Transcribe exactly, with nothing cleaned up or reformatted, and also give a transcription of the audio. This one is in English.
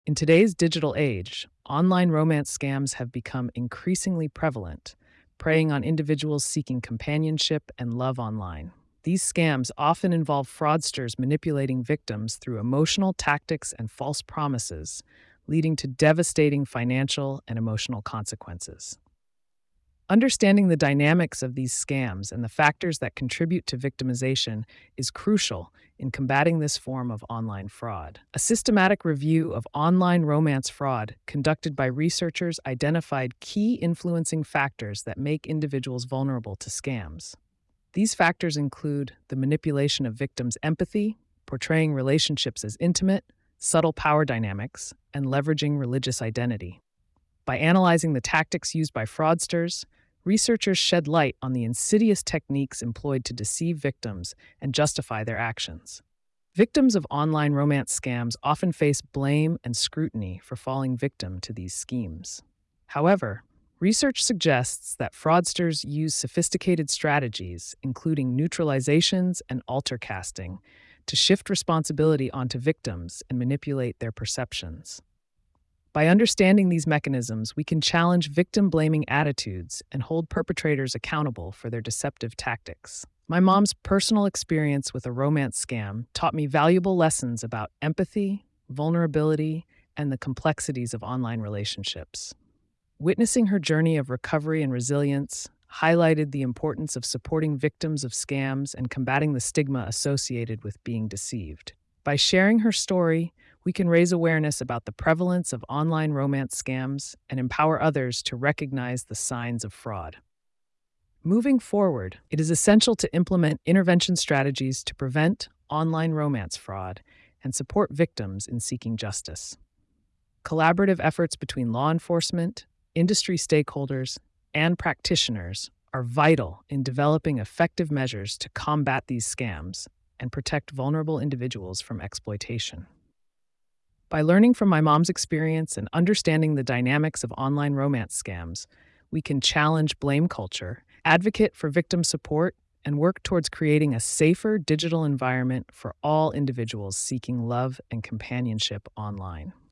In today's digital age, online romance scams have become increasingly prevalent, preying on individuals seeking companionship and love online. These scams often involve fraudsters manipulating victims through emotional tactics and false promises, leading to devastating financial and emotional consequences. Understanding the dynamics of these scams and the factors that contribute to victimization is crucial in combating this form of online fraud. A systematic review of online romance fraud conducted by researchers identified key influencing factors that make individuals vulnerable to scams. These factors include the manipulation of victims' empathy, portraying relationships as intimate, subtle power dynamics, and leveraging religious identity. By analyzing the tactics used by fraudsters, researchers shed light on the insidious techniques employed to deceive victims and justify their actions. Victims of online romance scams often face blame and scrutiny for falling victim to these schemes. However, research suggests that fraudsters use sophisticated strategies, including neutralizations and alter casting, to shift responsibility onto victims and manipulate their perceptions. By understanding these mechanisms, we can challenge victim blaming attitudes and hold perpetrators accountable for their deceptive tactics. My mom's personal experience with a romance scam taught me valuable lessons about empathy, vulnerability, and the complexities of online relationships. Witnessing her journey of recovery and resilience highlighted the importance of supporting victims of scams and combating the stigma associated with being deceived. By sharing her story, we can raise awareness about the prevalence of online romance scams and empower others to recognize the signs of fraud. Moving forward, it is essential to implement intervention strategies to prevent online romance fraud and support victims in seeking justice. Collaborative efforts between law enforcement, industry stakeholders, and practitioners are vital in developing effective measures to combat these scams and protect vulnerable individuals from exploitation. By learning from my mom's experience and understanding the dynamics of online romance scams, we can challenge blame culture, advocate for victim support, and work towards creating a safer digital environment for all individuals seeking love and companionship online.